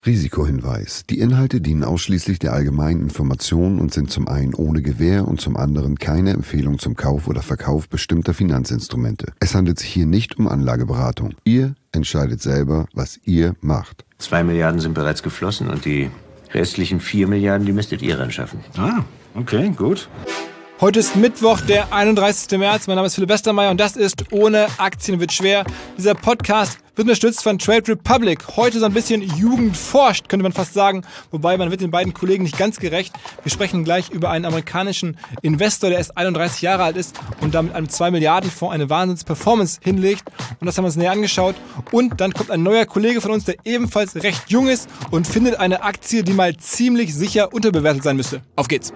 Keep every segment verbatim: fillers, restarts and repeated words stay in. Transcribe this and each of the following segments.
Risikohinweis. Die Inhalte dienen ausschließlich der allgemeinen Information und sind zum einen ohne Gewähr und zum anderen keine Empfehlung zum Kauf oder Verkauf bestimmter Finanzinstrumente. Es handelt sich hier nicht um Anlageberatung. Ihr entscheidet selber, was ihr macht. Zwei Milliarden sind bereits geflossen und die restlichen vier Milliarden, die müsstet ihr ran schaffen. Ah, okay, gut. Heute ist Mittwoch, der einunddreißigster März. Mein Name ist Philipp Westermeier und das ist Ohne Aktien wird schwer. Dieser Podcast wird unterstützt von Trade Republic. Heute so ein bisschen Jugend forscht, könnte man fast sagen. Wobei, man wird den beiden Kollegen nicht ganz gerecht. Wir sprechen gleich über einen amerikanischen Investor, der erst einunddreißig Jahre alt ist und damit einem zwei Milliarden Fonds eine Wahnsinns-Performance hinlegt. Und das haben wir uns näher angeschaut. Und dann kommt ein neuer Kollege von uns, der ebenfalls recht jung ist und findet eine Aktie, die mal ziemlich sicher unterbewertet sein müsste. Auf geht's!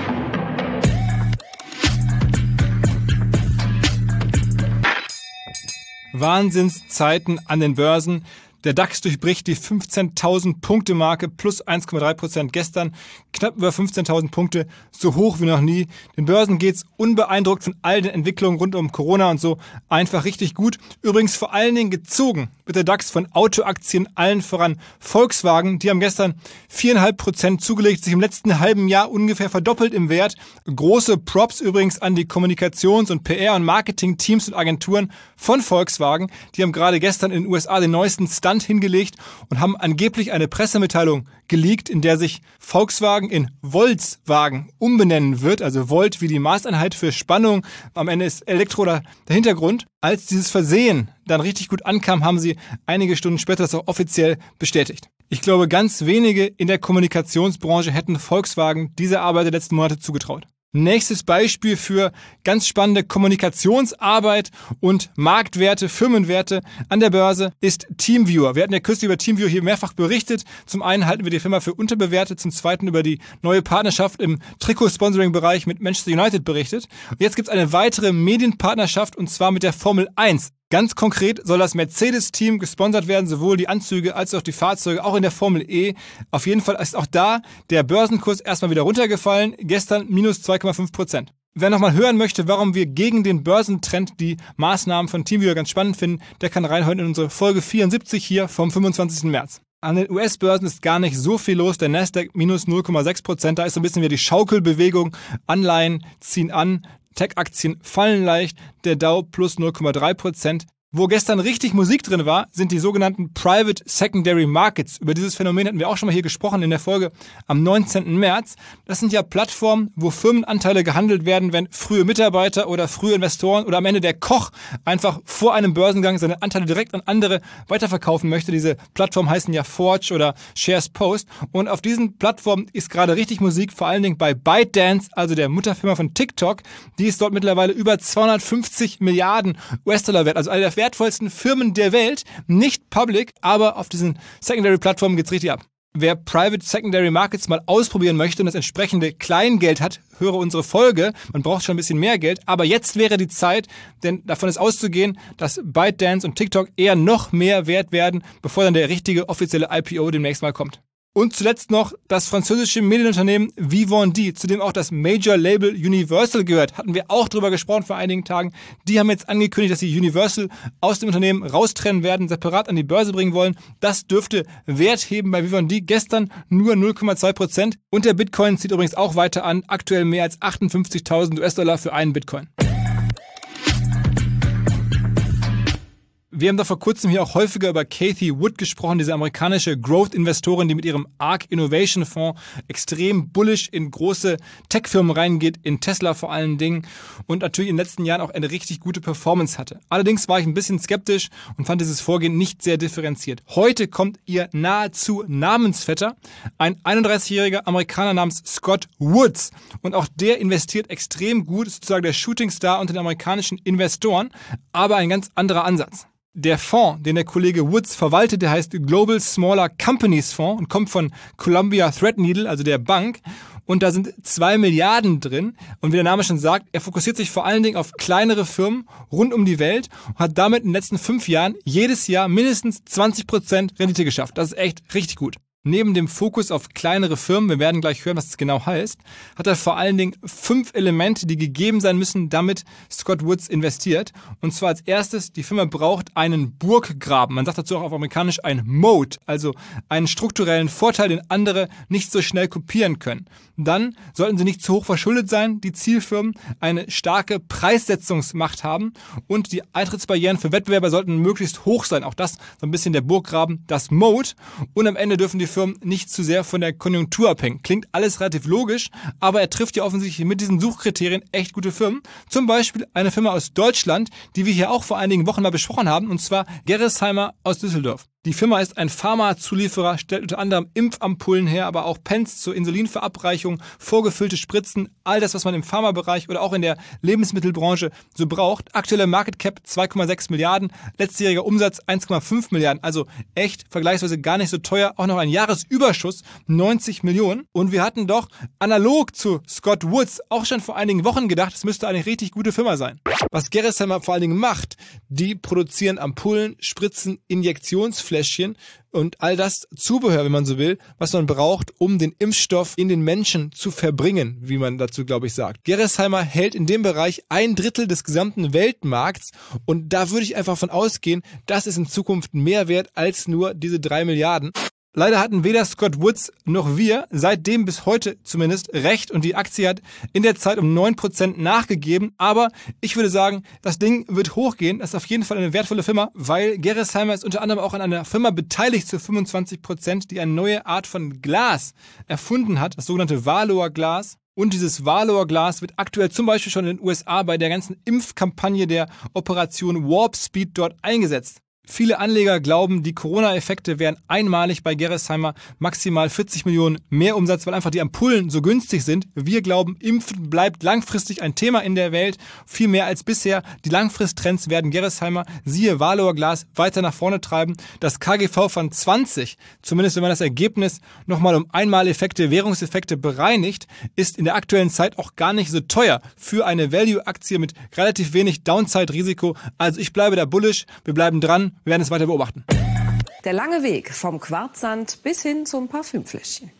Wahnsinnszeiten an den Börsen. Der DAX durchbricht die fünfzehntausend Punkte Marke, plus eins Komma drei Prozent gestern, knapp über fünfzehntausend Punkte, so hoch wie noch nie. Den Börsen geht's unbeeindruckt von all den Entwicklungen rund um Corona und so einfach richtig gut. Übrigens vor allen Dingen gezogen wird der DAX von Autoaktien, allen voran Volkswagen. Die haben gestern vier Komma fünf Prozent zugelegt, sich im letzten halben Jahr ungefähr verdoppelt im Wert. Große Props übrigens an die Kommunikations- und P R- und Marketing-Teams und Agenturen von Volkswagen. Die haben gerade gestern in den U S A den neuesten Stunt hingelegt und haben angeblich eine Pressemitteilung geleakt, in der sich Volkswagen in Volkswagen umbenennen wird, also Volt wie die Maßeinheit für Spannung. Am Ende ist Elektro der Hintergrund. Als dieses Versehen dann richtig gut ankam, haben sie einige Stunden später das auch offiziell bestätigt. Ich glaube, ganz wenige in der Kommunikationsbranche hätten Volkswagen diese Arbeit der letzten Monate zugetraut. Nächstes Beispiel für ganz spannende Kommunikationsarbeit und Marktwerte, Firmenwerte an der Börse ist TeamViewer. Wir hatten ja kürzlich über TeamViewer hier mehrfach berichtet. Zum einen halten wir die Firma für unterbewertet, zum zweiten über die neue Partnerschaft im Trikot-Sponsoring-Bereich mit Manchester United berichtet. Und jetzt gibt es eine weitere Medienpartnerschaft und zwar mit der Formel eins. Ganz konkret soll das Mercedes-Team gesponsert werden, sowohl die Anzüge als auch die Fahrzeuge, auch in der Formel E. Auf jeden Fall ist auch da der Börsenkurs erstmal wieder runtergefallen, gestern minus zwei Komma fünf Prozent. Wer nochmal hören möchte, warum wir gegen den Börsentrend die Maßnahmen von TeamViewer ganz spannend finden, der kann reinhören in unsere Folge vierundsiebzig hier vom fünfundzwanzigsten März. An den U S-Börsen ist gar nicht so viel los, der Nasdaq minus null Komma sechs Prozent, da ist so ein bisschen wieder die Schaukelbewegung, Anleihen ziehen an, Tech-Aktien fallen leicht, der Dow plus null Komma drei Prozent. Wo gestern richtig Musik drin war, sind die sogenannten Private Secondary Markets. Über dieses Phänomen hatten wir auch schon mal hier gesprochen in der Folge am neunzehnten März. Das sind ja Plattformen, wo Firmenanteile gehandelt werden, wenn frühe Mitarbeiter oder frühe Investoren oder am Ende der Koch einfach vor einem Börsengang seine Anteile direkt an andere weiterverkaufen möchte. Diese Plattformen heißen ja Forge oder Shares Post. Und auf diesen Plattformen ist gerade richtig Musik, vor allen Dingen bei ByteDance, also der Mutterfirma von TikTok. Die ist dort mittlerweile über zweihundertfünfzig Milliarden U S-Dollar wert, also eine der wertvollsten Firmen der Welt, nicht public, aber auf diesen Secondary-Plattformen geht's richtig ab. Wer Private Secondary Markets mal ausprobieren möchte und das entsprechende Kleingeld hat, höre unsere Folge. Man braucht schon ein bisschen mehr Geld, aber jetzt wäre die Zeit, denn davon ist auszugehen, dass ByteDance und TikTok eher noch mehr wert werden, bevor dann der richtige offizielle I P O demnächst mal kommt. Und zuletzt noch das französische Medienunternehmen Vivendi, zu dem auch das Major-Label Universal gehört. Hatten wir auch drüber gesprochen vor einigen Tagen. Die haben jetzt angekündigt, dass sie Universal aus dem Unternehmen raustrennen werden, separat an die Börse bringen wollen. Das dürfte Wert heben bei Vivendi. Gestern nur null Komma zwei Prozent. Und der Bitcoin zieht übrigens auch weiter an. Aktuell mehr als achtundfünfzigtausend U S-Dollar für einen Bitcoin. Wir haben da vor kurzem hier auch häufiger über Cathie Wood gesprochen, diese amerikanische Growth-Investorin, die mit ihrem ARK Innovation Fonds extrem bullish in große Tech-Firmen reingeht, in Tesla vor allen Dingen und natürlich in den letzten Jahren auch eine richtig gute Performance hatte. Allerdings war ich ein bisschen skeptisch und fand dieses Vorgehen nicht sehr differenziert. Heute kommt ihr nahezu Namensvetter, ein einunddreißigjähriger Amerikaner namens Scott Woods. Und auch der investiert extrem gut, ist sozusagen der Shootingstar unter den amerikanischen Investoren, aber ein ganz anderer Ansatz. Der Fonds, den der Kollege Woods verwaltet, der heißt Global Smaller Companies Fonds und kommt von Columbia Threadneedle, also der Bank. Und da sind zwei Milliarden drin. Und wie der Name schon sagt, er fokussiert sich vor allen Dingen auf kleinere Firmen rund um die Welt und hat damit in den letzten fünf Jahren jedes Jahr mindestens zwanzig Prozent Rendite geschafft. Das ist echt richtig gut. Neben dem Fokus auf kleinere Firmen, wir werden gleich hören, was das genau heißt, hat er vor allen Dingen fünf Elemente, die gegeben sein müssen, damit Scott Woods investiert. Und zwar als erstes, die Firma braucht einen Burggraben. Man sagt dazu auch auf amerikanisch ein Moat, also einen strukturellen Vorteil, den andere nicht so schnell kopieren können. Dann sollten sie nicht zu hoch verschuldet sein, die Zielfirmen, eine starke Preissetzungsmacht haben und die Eintrittsbarrieren für Wettbewerber sollten möglichst hoch sein. Auch das so ein bisschen der Burggraben, das Moat. Und am Ende dürfen die Firmen nicht zu sehr von der Konjunktur abhängen. Klingt alles relativ logisch, aber er trifft ja offensichtlich mit diesen Suchkriterien echt gute Firmen. Zum Beispiel eine Firma aus Deutschland, die wir hier auch vor einigen Wochen mal besprochen haben, und zwar Gerresheimer aus Düsseldorf. Die Firma ist ein Pharmazulieferer, stellt unter anderem Impfampullen her, aber auch Pens zur Insulinverabreichung, vorgefüllte Spritzen, all das, was man im Pharmabereich oder auch in der Lebensmittelbranche so braucht. Aktuelle Market Cap zwei Komma sechs Milliarden, letztjähriger Umsatz eins Komma fünf Milliarden, also echt vergleichsweise gar nicht so teuer. Auch noch ein Jahresüberschuss, neunzig Millionen. Und wir hatten doch analog zu Scott Woods auch schon vor einigen Wochen gedacht, es müsste eine richtig gute Firma sein. Was Gerresheimer vor allen Dingen macht, die produzieren Ampullen, Spritzen, Injektionsfläschchen und all das Zubehör, wenn man so will, was man braucht, um den Impfstoff in den Menschen zu verbringen, wie man dazu, glaube ich, sagt. Gerresheimer hält in dem Bereich ein Drittel des gesamten Weltmarkts und da würde ich einfach von ausgehen, das ist in Zukunft mehr wert als nur diese drei Milliarden. Leider hatten weder Scott Woods noch wir seitdem bis heute zumindest recht und die Aktie hat in der Zeit um neun Prozent nachgegeben. Aber ich würde sagen, das Ding wird hochgehen. Das ist auf jeden Fall eine wertvolle Firma, weil Gerresheimer ist unter anderem auch an einer Firma beteiligt zu fünfundzwanzig Prozent, die eine neue Art von Glas erfunden hat, das sogenannte Valour Glas. Und dieses Valour Glas wird aktuell zum Beispiel schon in den U S A bei der ganzen Impfkampagne der Operation Warp Speed dort eingesetzt. Viele Anleger glauben, die Corona-Effekte wären einmalig bei Gerresheimer, maximal vierzig Millionen mehr Umsatz, weil einfach die Ampullen so günstig sind. Wir glauben, Impfen bleibt langfristig ein Thema in der Welt, viel mehr als bisher. Die Langfristtrends werden Gerresheimer, siehe Valour Glas, weiter nach vorne treiben. Das K G V von zwanzig, zumindest wenn man das Ergebnis nochmal um Einmaleffekte, Währungseffekte bereinigt, ist in der aktuellen Zeit auch gar nicht so teuer für eine Value-Aktie mit relativ wenig Downside-Risiko. Also ich bleibe da bullish, wir bleiben dran. Wir werden es weiter beobachten. Der lange Weg vom Quarzsand bis hin zum Parfümfläschchen.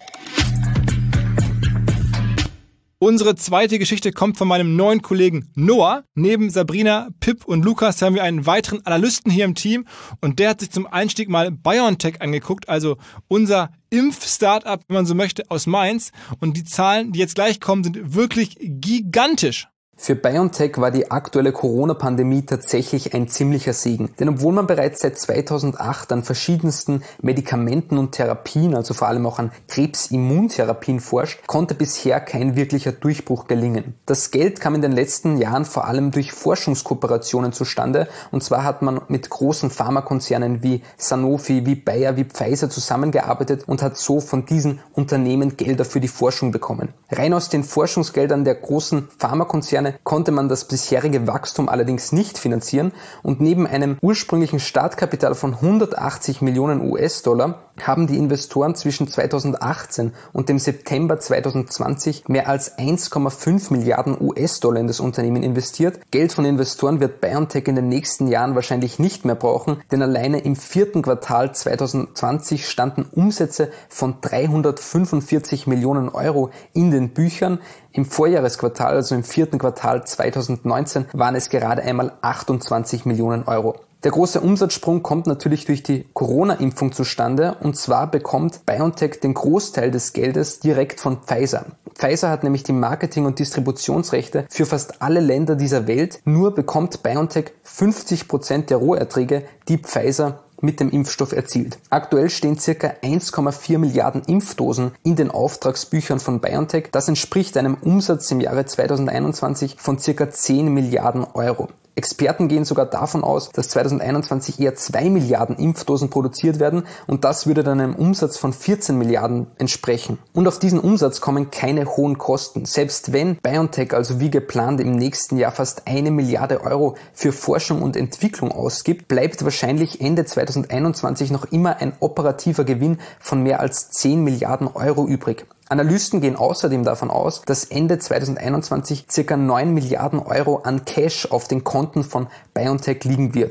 Unsere zweite Geschichte kommt von meinem neuen Kollegen Noah. Neben Sabrina, Pip und Lukas haben wir einen weiteren Analysten hier im Team und der hat sich zum Einstieg mal BioNTech angeguckt, also unser Impf-Startup, wenn man so möchte, aus Mainz. Und die Zahlen, die jetzt gleich kommen, sind wirklich gigantisch. Für BioNTech war die aktuelle Corona-Pandemie tatsächlich ein ziemlicher Segen. Denn obwohl man bereits seit zweitausendacht an verschiedensten Medikamenten und Therapien, also vor allem auch an Krebsimmuntherapien forscht, konnte bisher kein wirklicher Durchbruch gelingen. Das Geld kam in den letzten Jahren vor allem durch Forschungskooperationen zustande. Und zwar hat man mit großen Pharmakonzernen wie Sanofi, wie Bayer, wie Pfizer zusammengearbeitet und hat so von diesen Unternehmen Gelder für die Forschung bekommen. Rein aus den Forschungsgeldern der großen Pharmakonzerne konnte man das bisherige Wachstum allerdings nicht finanzieren und neben einem ursprünglichen Startkapital von hundertachtzig Millionen U S-Dollar haben die Investoren zwischen zweitausendachtzehn und dem September zweitausendzwanzig mehr als eins Komma fünf Milliarden U S-Dollar in das Unternehmen investiert. Geld von Investoren wird BioNTech in den nächsten Jahren wahrscheinlich nicht mehr brauchen, denn alleine im vierten Quartal zweitausendzwanzig standen Umsätze von dreihundertfünfundvierzig Millionen Euro in den Büchern. Im Vorjahresquartal, also im vierten Quartal zweitausendneunzehn, waren es gerade einmal achtundzwanzig Millionen Euro. Der große Umsatzsprung kommt natürlich durch die Corona-Impfung zustande und zwar bekommt BioNTech den Großteil des Geldes direkt von Pfizer. Pfizer hat nämlich die Marketing- und Distributionsrechte für fast alle Länder dieser Welt, nur bekommt BioNTech fünfzig Prozent der Roherträge, die Pfizer mit dem Impfstoff erzielt. Aktuell stehen ca. eins Komma vier Milliarden Impfdosen in den Auftragsbüchern von BioNTech. Das entspricht einem Umsatz im Jahre zweitausendeinundzwanzig von ca. zehn Milliarden Euro. Experten gehen sogar davon aus, dass zweitausendeinundzwanzig eher zwei Milliarden Impfdosen produziert werden und das würde dann einem Umsatz von vierzehn Milliarden entsprechen. Und auf diesen Umsatz kommen keine hohen Kosten. Selbst wenn BioNTech also wie geplant im nächsten Jahr fast eine Milliarde Euro für Forschung und Entwicklung ausgibt, bleibt wahrscheinlich Ende zweitausendeinundzwanzig noch immer ein operativer Gewinn von mehr als zehn Milliarden Euro übrig. Analysten gehen außerdem davon aus, dass Ende zweitausendeinundzwanzig ca. neun Milliarden Euro an Cash auf den Konten von BioNTech liegen wird.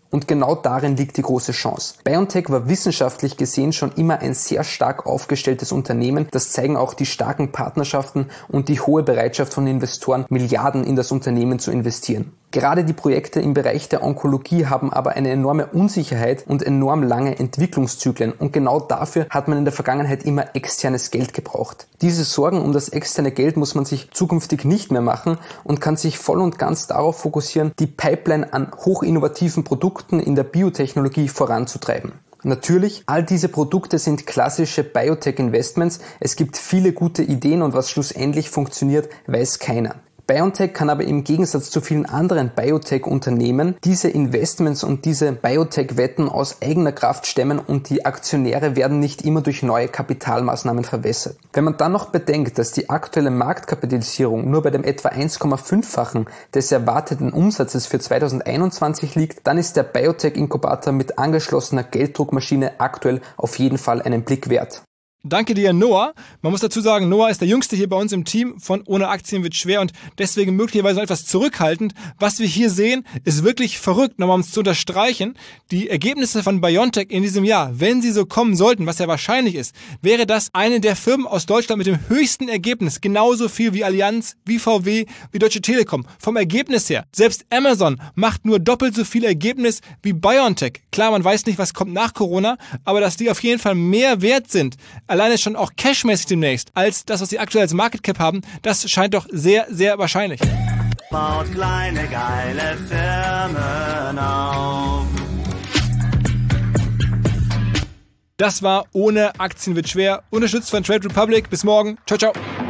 Und genau darin liegt die große Chance. BioNTech war wissenschaftlich gesehen schon immer ein sehr stark aufgestelltes Unternehmen. Das zeigen auch die starken Partnerschaften und die hohe Bereitschaft von Investoren, Milliarden in das Unternehmen zu investieren. Gerade die Projekte im Bereich der Onkologie haben aber eine enorme Unsicherheit und enorm lange Entwicklungszyklen und genau dafür hat man in der Vergangenheit immer externes Geld gebraucht. Diese Sorgen um das externe Geld muss man sich zukünftig nicht mehr machen und kann sich voll und ganz darauf fokussieren, die Pipeline an hochinnovativen Produkten in der Biotechnologie voranzutreiben. Natürlich, all diese Produkte sind klassische Biotech-Investments. Es gibt viele gute Ideen und was schlussendlich funktioniert, weiß keiner. BioNTech kann aber im Gegensatz zu vielen anderen Biotech-Unternehmen diese Investments und diese Biotech-Wetten aus eigener Kraft stemmen und die Aktionäre werden nicht immer durch neue Kapitalmaßnahmen verwässert. Wenn man dann noch bedenkt, dass die aktuelle Marktkapitalisierung nur bei dem etwa eins Komma fünffachen des erwarteten Umsatzes für zweitausendeinundzwanzig liegt, dann ist der Biotech-Inkubator mit angeschlossener Gelddruckmaschine aktuell auf jeden Fall einen Blick wert. Danke dir, Noah. Man muss dazu sagen, Noah ist der Jüngste hier bei uns im Team von Ohne Aktien wird schwer und deswegen möglicherweise noch etwas zurückhaltend. Was wir hier sehen, ist wirklich verrückt. Nochmal um es zu unterstreichen, die Ergebnisse von BioNTech in diesem Jahr, wenn sie so kommen sollten, was ja wahrscheinlich ist, wäre das eine der Firmen aus Deutschland mit dem höchsten Ergebnis. Genauso viel wie Allianz, wie V W, wie Deutsche Telekom. Vom Ergebnis her. Selbst Amazon macht nur doppelt so viel Ergebnis wie BioNTech. Klar, man weiß nicht, was kommt nach Corona, aber dass die auf jeden Fall mehr wert sind, alleine schon auch cashmäßig demnächst, als das, was sie aktuell als Market Cap haben, das scheint doch sehr, sehr wahrscheinlich. Baut kleine, geile Firmen auf. Das war Ohne Aktien wird schwer, unterstützt von Trade Republic. Bis morgen. Ciao, ciao.